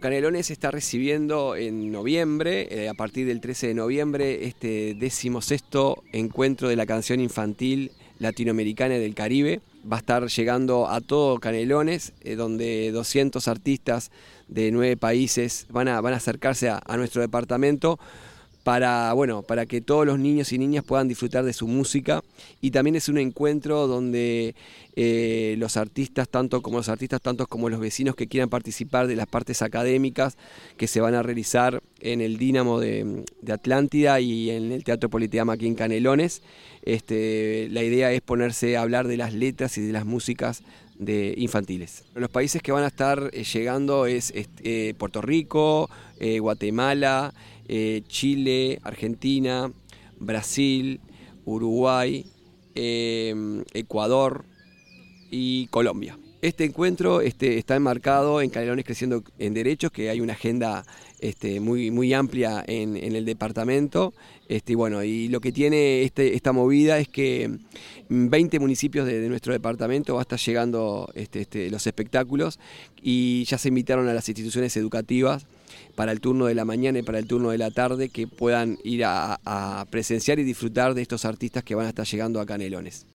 Canelones está recibiendo en noviembre, a partir del 13 de noviembre, este 16º encuentro de la canción infantil latinoamericana y del Caribe. Va a estar llegando a todo Canelones, donde 200 artistas de 9 países van a acercarse a nuestro departamento para que todos los niños y niñas puedan disfrutar de su música. Y también es un encuentro donde los artistas, tanto como los vecinos que quieran participar de las partes académicas que se van a realizar en el Dínamo de Atlántida y en el Teatro Politeama aquí en Canelones. La idea es ponerse a hablar de las letras y de las músicas infantiles. Los países que van a estar llegando es Puerto Rico, Guatemala, Chile, Argentina, Brasil, Uruguay, Ecuador y Colombia. Este encuentro está enmarcado en Canelones Creciendo en Derechos, que hay una agenda muy amplia en el departamento. Y lo que tiene esta movida es que 20 municipios de nuestro departamento va a estar llegando los espectáculos, y ya se invitaron a las instituciones educativas para el turno de la mañana y para el turno de la tarde, que puedan ir a presenciar y disfrutar de estos artistas que van a estar llegando a Canelones.